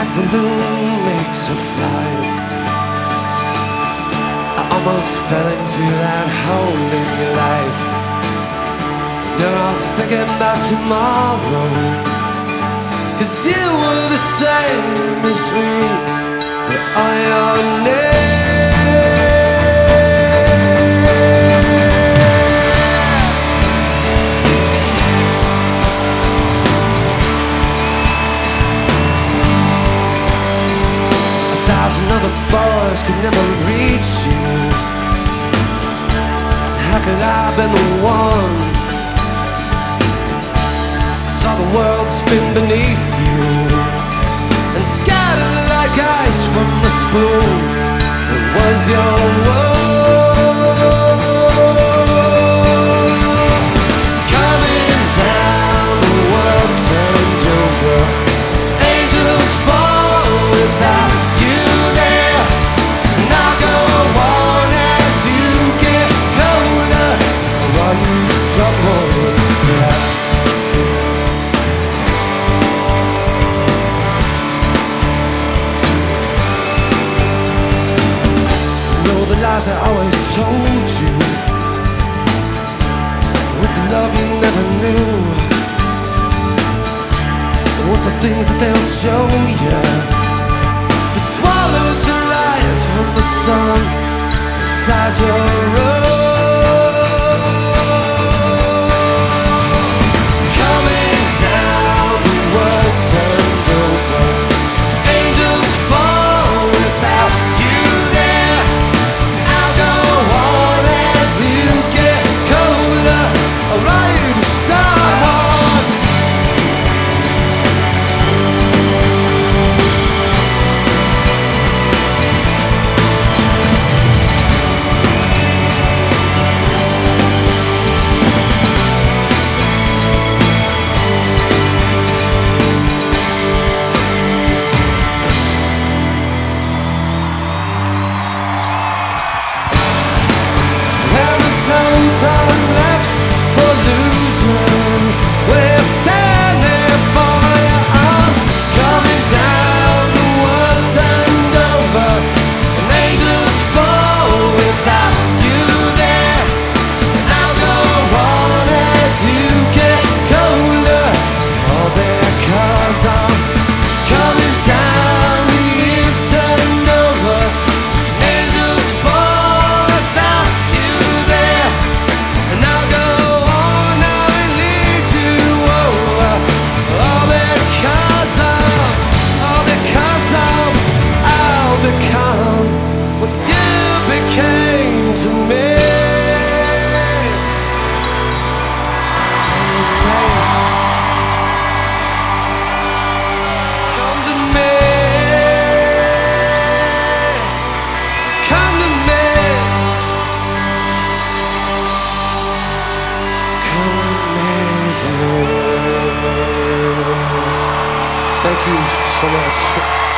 balloon makes a flight. I almost fell into that hole in your life. You're all thinking about tomorrow, 'cause you were the same as me, but on your name. Thousand other boys could never reach you. How could I have been the one? I saw the world spin beneath you and scatter like ice from the spoon that was your world. Coming down, the world turned over. Angels fall without you there, and I'll go on as you get colder while you someone's breath. Know the lies I always told you, with the love you never knew. What's the things that they'll show you? They swallowed the life from the sun inside your room. Coming down, the world turned over. Angels fall without you there. I'll go on as you get colder. I'll ride someone. Time left for losing. We're standing for you. I'm coming down, the world turned over, and angels fall without you there. I'll go on as you get colder, all because I'm coming down. The years turned over, angels fall without you there. And I'll go on, I will lead you over. All because I'll become what you became to me. Come to me. Come to me. Thank you so much.